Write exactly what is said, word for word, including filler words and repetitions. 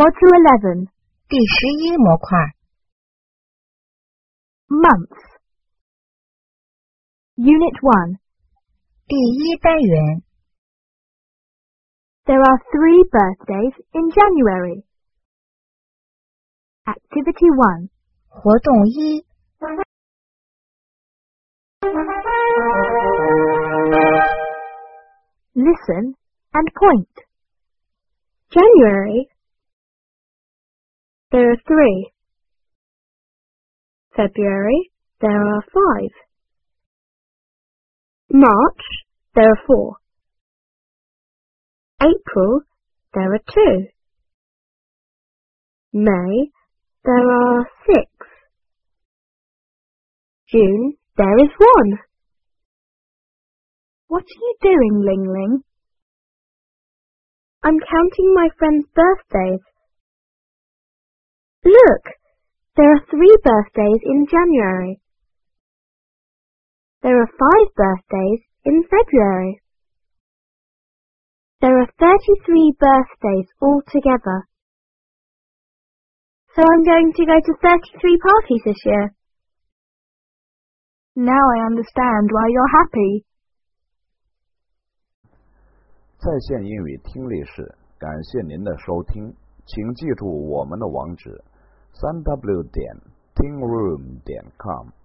Module eleven. 第十一模块 Months. Unit one. 第一单元 There are three birthdays in January. Activity one. 活动一 Listen and point. January. There are three. February. There are five. March. There are four. April. There are two. May. There are six. June. There is one. What are you doing, Ling Ling? I'm counting my friends' birthdays. Look, there are three birthdays in January. There are five birthdays in February. There are thirty-three birthdays altogether. So I'm going to go to thirty-three parties this year. Now I understand why you're happy. 在线英语听力室，感谢您的收听，请记住我们的网址：三 w 点 tingroom 点 com。